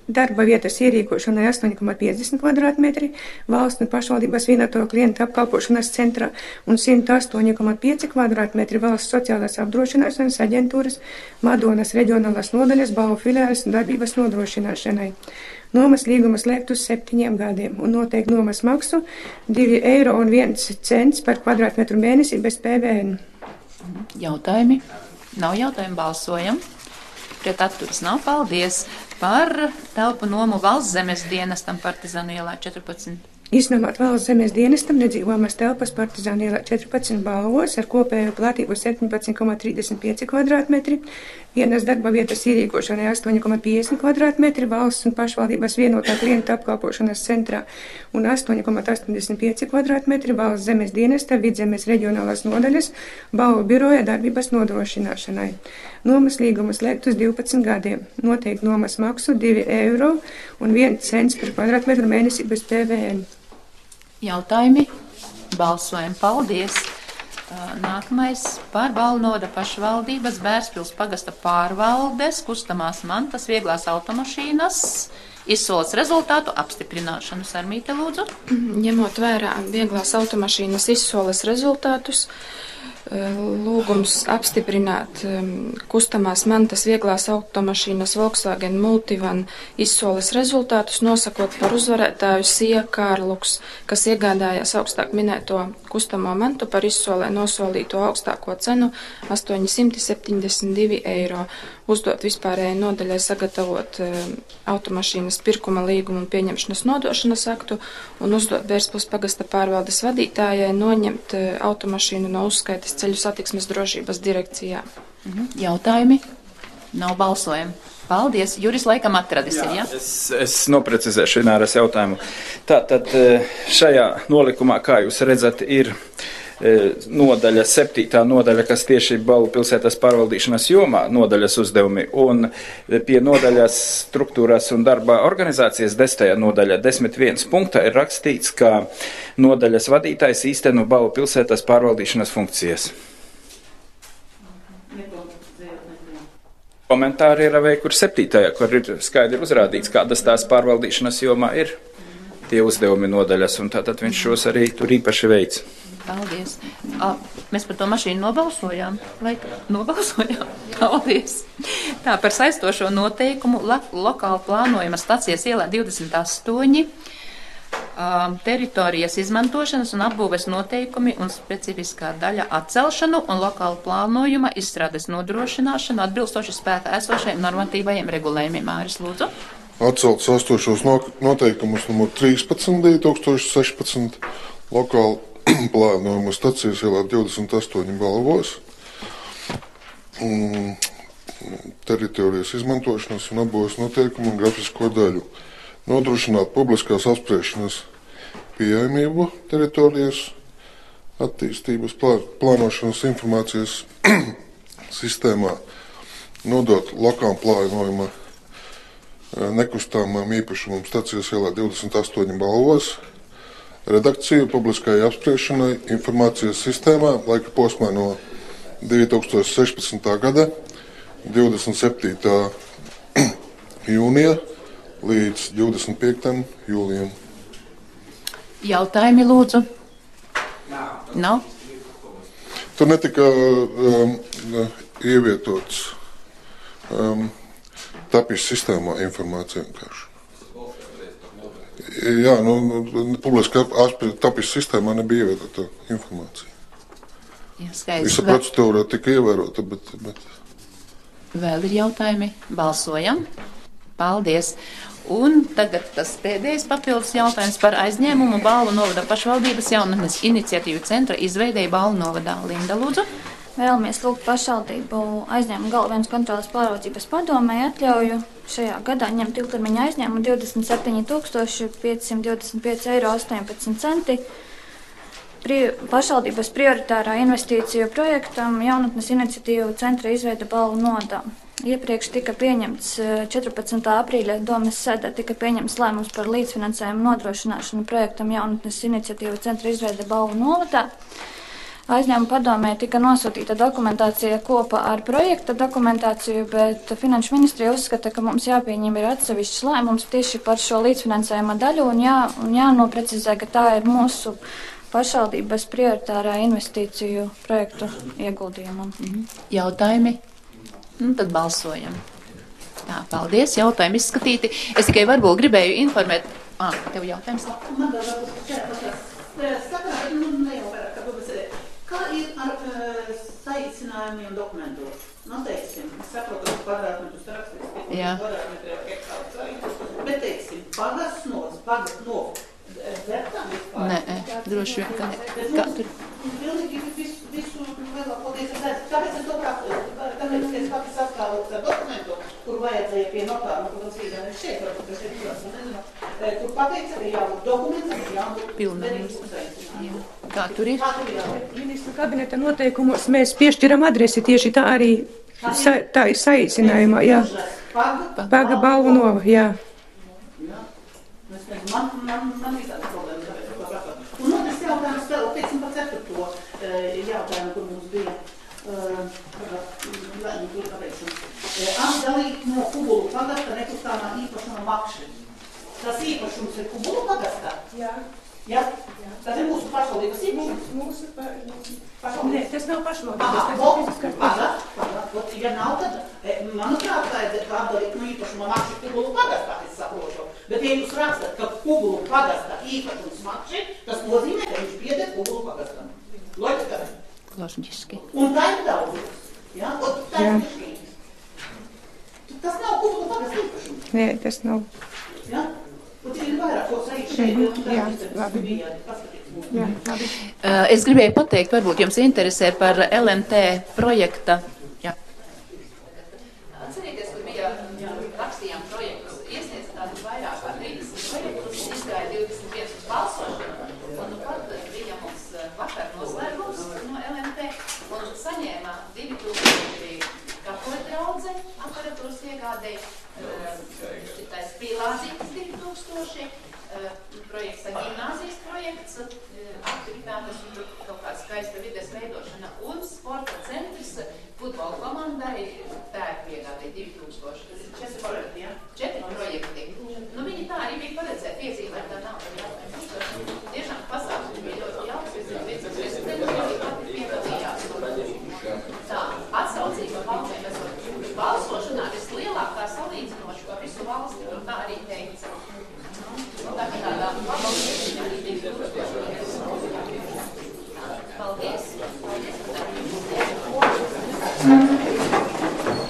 darba vietas ierīkošanai 8,50 kvadrātmetri, valsts un pašvaldības vienoto klientu apkalpošanas centrā un 108,5 kvadrātmetri valsts sociālās apdrošināšanas aģentūras Madonas reģionālās nodaļas Bauvu filiāles darbības nodrošināšanai. Nomas līguma slēgt uz 7 gadiem un noteikti nomas maksu 2,01 eiro par kvadrātmetru mēnesi bez PVN. Jautājumi? Nav jautājumu, balsojam. Pret atturas nav. Paldies par telpu nomu valsts zemes dienestam Partizānu ielā 14. Iznomāt valsts zemes dienestam nedzīvojamas telpas Partizānu ielā 14 Balvos ar kopēju platību 17,35 kvadrātmetri, vienas darba vietas ierīkošanai 8,50 kvadrātmetri valsts un pašvaldības vienotā klienta apkalpošanas centrā un 8,85 kvadrātmetri valsts zemes dienesta Vidzemes reģionālās nodaļas Bauvu biroja darbības nodrošināšanai. Nomas līguma slēgt uz 12 gadiem. Noteikti nomas maksu 2,01 eiro par kvadrātmetru mēnesi bez PVN. Jautājumi? Balsojam. Paldies. Nākamais par Balvnoda pašvaldības Bērspils pagasta pārvaldes kustamās mantas vieglās automašīnas izsoles rezultātu apstiprināšanu. Sarmīte, lūdzu. Ņemot vērā vieglās automašīnas izsoles rezultātus, lūgums apstiprināt kustamās mantas vieglās automašīnas Volkswagen Multivan izsoles rezultātus, nosakot par uzvarētāju Sija Kārluks, kas iegādājās augstāk minēto kustamo mantu par izsolē nosolīto augstāko cenu 872 eiro. Uzdot vispārējai nodaļai sagatavot automašīnas pirkuma līgumu un pieņemšanas nodošanas aktu un uzdot Bērspils pagasta pārvaldes vadītājai noņemt automašīnu no uzskaites ceļu satiksmes drošības direkcijā. Jautājumi? Nav balsojumi. Paldies. Juris laikam atradis. Jā, es noprecizēšu Ināras jautājumu. Tātad šajā nolikumā, kā jūs redzat, ir nodaļa, 7. nodaļa, kas tieši Balvu pilsētas pārvaldīšanas jomā nodaļas uzdevumi, un pie nodaļas struktūras un darba organizācijas 10. nodaļa 10.1 punktā ir rakstīts, ka nodaļas vadītājs īsteno Balvu pilsētas pārvaldīšanas funkcijas. Komentāri ir veikuri 7. kur ir skaidri uzrādīts, kādas tās pārvaldīšanas jomā ir tie uzdevumi nodaļas, un tātad viņš šos arī tur īpaši veic. Paldies. Mēs par to mašīnu nobalsojām? Nobalsojām? Paldies. Tā, par saistošo noteikumu lokāli plānojama stacijas ielā 28 teritorijas izmantošanas un apbūves noteikumi un specifiskā daļa atcelšanu un lokāli plānojuma izstrādes nodrošināšanu atbilstoši spēkā esošajiem normatīvajiem regulējumiem. Māris, lūdzu. Atcelt saistošos noteikumus numur 13 2016 lokāli plānojuma stacijas ielā 28 Balvos, teritorijas izmantošanas un apbūves noteikumu un grafisko daļu, nodrošināt publiskās apspriešanas pieejamību teritorijas attīstības plānošanas informācijas sistēmā, nodot lokāli plānojuma nekustamām īpašumam stacijas ielā 28 Balvos, redakciju publiskai apspriešanai informācijas sistēmā laika posmā no 2016. gada 27. jūnija līdz 25. jūlijam. Jautājumi, lūdzu? Nav? Tur netika ievietots tapis sistēmā informācija vienkārši. Jā, publiski tapis sistēmā nebija ievietota informācija. Jā, skaidrs. Visa procedūra tika ievērota, bet... Vēl ir jautājumi? Balsojam. Paldies. Un tagad tas pēdējais papildus jautājums par aizņēmumu Balvu novada pašvaldības jaunatnes iniciatīvu centra izveidēja Balvu novadā. Linda, lūdzu. Vēlamies lūgt pašvaldību aizņēmumu galvenās kontroles pārvaldības padomē atļauju šajā gadā ņemt ilgtermiņa aizņēmumu 27 525,18 eiro pašvaldības prioritārā investīciju projektam jaunatnes iniciatīvu centra izveida Balvu novadā. Iepriekš tika pieņemts 14. aprīļa domes sēdē tika pieņemts lēmums par līdzfinansējumu nodrošināšanu projektam jaunatnes iniciatīvu centra izveida Balvu novadā. aizņēmuma padomē tika nosūtīta dokumentācija kopā ar projekta dokumentāciju, bet Finanšu ministrija uzskata, ka mums jāpieņem ir atsevišķs lēmums tieši par šo līdzfinansējuma daļu un jānoprecizē, ka tā ir mūsu pašvaldības prioritārā investīciju projektu ieguldījumam. Jautājumi? Tad balsojam. Tā, paldies, jautājumi izskatīti. Es tikai varbūt gribēju informēt. Tev jautājums ir? Man kā ir ar saīsinājumiem dokumentos? Teiksim, es saprotu, ka kvadrātmetrus rakstīs, kvadrātmetri ir hektārs, bet teiksim, pagas no vērtām vispār? Nē, droši vien, ka ne. Kā tur? Pilnīgi visu lielākoties es redzu. Tāpēc es to praktēju. Tāpēc es pati saskālos ar dokumentu, kur vajadzēja pie notāra, protams, īdēnē šeit, varbūt, ka šeit jūs, nezinu, kur pateica, ka jābūt dokumentam, jābūt pilnības. Kā tur ir? Ministru kabineta noteikumos mēs piešķiram adresi tieši tā arī tā ir saīsinājumā, jā. Paga Balvu Nova, jā. Man visādas problēmas, tāpēc to saprotu. Un otrs jautājums vēl, teiksim, par 4. jautājumu, kur mums bija atdalīt no Kubulu pagasta nekustāmā īpašuma makši. Tas īpašums ir Kubulu pagastā? Jā. Jā? Tas ir mūsu pašvaldības īpašums? Mūsu pašvaldības? Nē, tas nav pašvaldības. Ja nav, tad, manuprāt, vajadzētu atdalīt no īpašuma makši Kubulu pagastā, es saprotu. Bet, ja jūs rakstat, ka Kubulu pagastā īpašums makši, tas nozīmē, ka viņš pieder Kubulu pagastam. Loģiski? Loģiski. Un tā ir daudz. Ja? Tā ir mišķīgs. Tas nav Kubulu pagasta īpašums. Nē, tas nav. Ja? Un ir vairāk, ko saīt šeit. Jā, labi. Es gribēju pateikt, varbūt jums interesē par LMT projekta. Jā. Atcerieties, kur bija rakstījām projektus, iesniedz tādu vairāk kā 30 projektus, izgāja 21 uz balsošanu, un pat bija mums vakar noslēgums no LMT, un saņēma 2000 katoļu draudze aparatūras iegādēji, šitais Pīlāzītas 2000, projekts gimnāzijas projekts, aktivitātes un kaut kā skaista vides veidošana un sporta centrs futbola komandai tērpu iegādēji 2000. 4 projekti. Viņi tā arī bija paredzēti, iezīmēt tā nav.